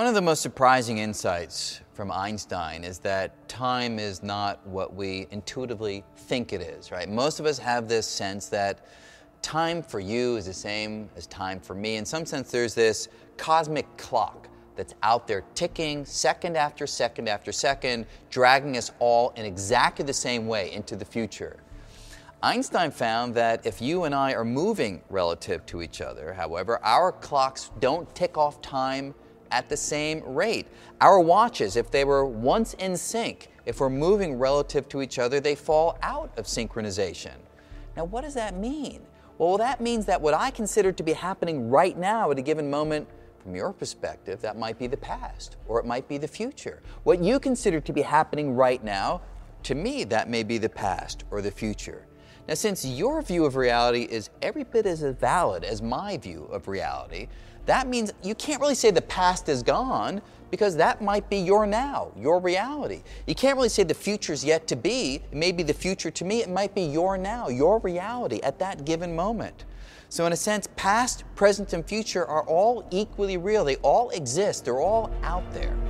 of the most surprising insights from Einstein is that time is not what we intuitively think it is, right? Most of us have this sense that time for you is the same as time for me. In some sense, there's this cosmic clock that's out there ticking second after second after second, dragging us all in exactly the same way into the future. Einstein found that if you and I are moving relative to each other, however, our clocks don't tick off time at the same rate. Our watches, if they were once in sync, if we're moving relative to each other, they fall out of synchronization. Now, what does that mean? Well, that means that what I consider to be happening right now at a given moment, from your perspective, that might be the past, or it might be the future. What you consider to be happening right now, to me, that may be the past or the future. Now, since your view of reality is every bit as valid as my view of reality, that means you can't really say the past is gone, because that might be your now, your reality. You can't really say the future's yet to be. It may be the future to me. It might be your now, your reality at that given moment. So in a sense, past, present, and future are all equally real. They all exist. They're all out there.